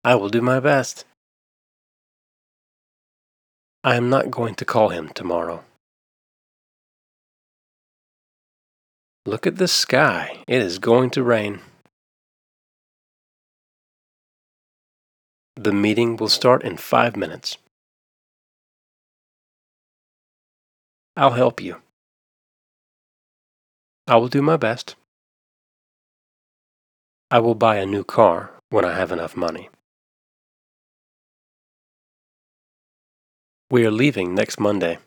I will do my best. I am not going to call him tomorrow. Look at the sky. It is going to rain. The meeting will start in 5 minutes. I'll help you. I will do my best. I will buy a new car when I have enough money. We are leaving next Monday.